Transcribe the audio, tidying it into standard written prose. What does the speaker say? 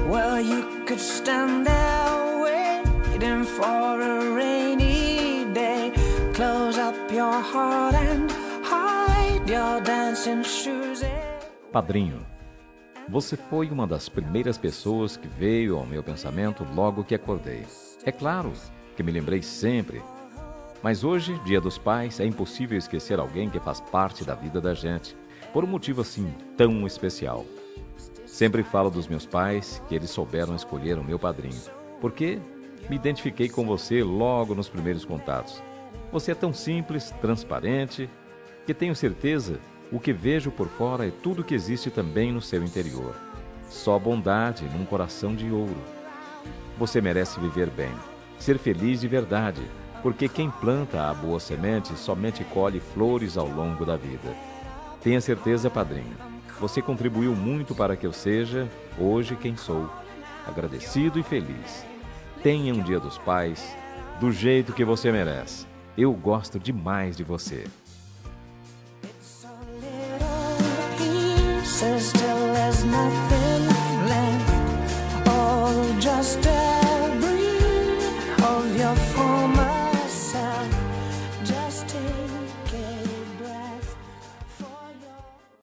Well, you could stand there waiting for a rainy day. Close up your heart and hide your dancing shoes. Padrinho, você foi uma das primeiras pessoas que veio ao meu pensamento logo que acordei. É claro que me lembrei sempre, mas hoje, Dia dos Pais, é impossível esquecer alguém que faz parte da vida da gente, por um motivo assim tão especial. Sempre falo dos meus pais, que eles souberam escolher o meu padrinho, porque me identifiquei com você logo nos primeiros contatos. Você é tão simples, transparente, que tenho certeza o que vejo por fora é tudo que existe também no seu interior. Só bondade num coração de ouro. Você merece viver bem, ser feliz de verdade, porque quem planta a boa semente somente colhe flores ao longo da vida. Tenha certeza, padrinho, você contribuiu muito para que eu seja, hoje, quem sou, agradecido e feliz. Tenha um Dia dos Pais do jeito que você merece. Eu gosto demais de você. Till there's nothing